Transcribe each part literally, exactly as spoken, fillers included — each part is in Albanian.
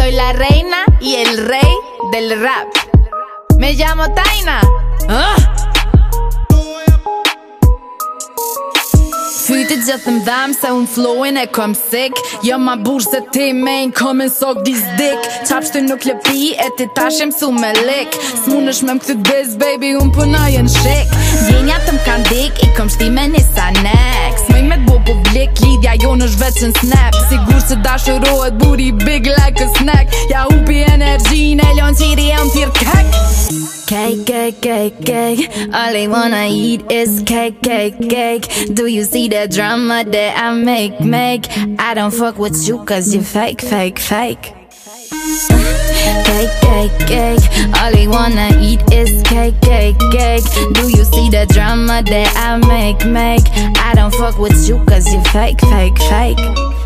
Soy la reina y el rey del rap. Me llamo Taina. Ah! Fytit gjithëm dhem se unë flowin e kom sik. Jo ma burë se ti main komen sok dis dik. Qapshty nuk lëpi e ti tash jem su me lik. S'munësh me m'ktyt biz baby unë punoj në shik. Djenja të m'kan dik i kom shti me nisa nek. S'mëj me t'bo publik lidhja jo në shveq në snap. Sigur se dashurohet buri big like a snack. Ja upi energjin e lon qiri e më tir kek. Cake, cake, cake, cake. All they wanna eat is cake, cake, cake. Do you see the drama that I make, make? I don't fuck with you cause you fake, fake, fake. Cake, cake, cake. All they wanna eat is cake, cake, cake. Do you see the drama that I make, make? I don't fuck with you cause you fake, fake, fake.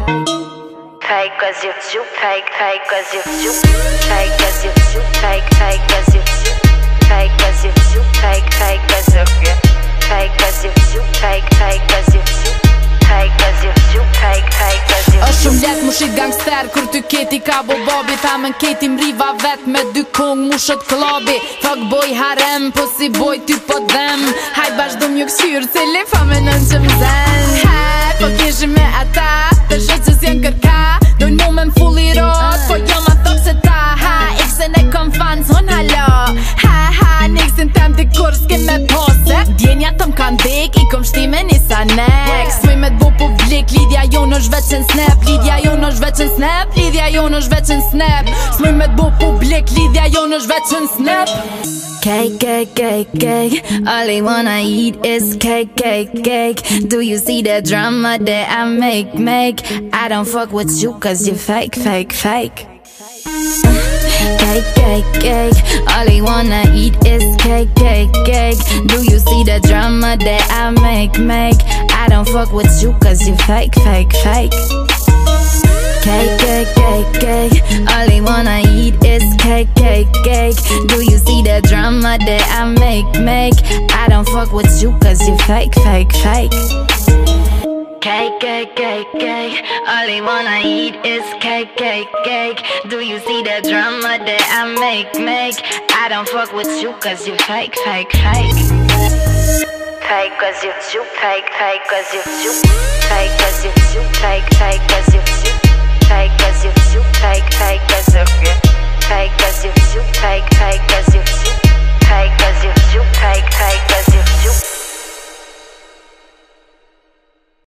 Fake cause you too fake, fake cause you too fake cause you too fake, fake cause you too fake cause you too fake, fake cause you fake cause you too fake, fake cause you too fake cause you too fake, fake cause you. Është shumë let mu shit gangster kur ty keti ka bo babi. Ta men keti mriva vet me dy kong mu shët klabi. Fuck boy harem po si boy ty po dhem. Haj bashdo m'ju këqyr cili fa me nën që m'zen. Hej po kishi me ata të shët që s'jen kërka. Dojnë mu me m'fulli rot po jo ma thok se ta. Ha iksen e kom fan son halo. Ha ha niksin tem t'i kur s'ke me pose. Djenja të m'kan dik i kom shti me nisa nek. S'moj me t'bo publik lidhja jo në shveq në snap. Lidhja jo në shveq në snap. Lidhja jo në shveq në snap. S'moj me t'bo publik lidhja jo në shveq në snap. Cake, cake, cake, cake. All they wanna eat is cake, cake, cake. Do you see the drama that I make, make? I don't fuck with you cause you fake, fake, fake. Cake, cake, cake. All they wanna eat is cake, cake, cake. Do you see the drama that I make, make? I don't fuck with you cause you fake, fake, fake. Cake, cake, cake, cake. All they wanna eat is cake, cake, cake. Do you see the drama that I make, make? I don't fuck with you cause you fake, fake, fake. Cake, cake, cake, cake. All they wanna eat is cake, cake, cake. Do you see the drama that I make, make? I don't fuck with you cause you fake, fake, fake. Fake cause you too fake, fake cause you too fake cause you too fake, fake cause you too fake cause you too fake, fake cause you fake cause you too fake, fake cause you too fake cause you too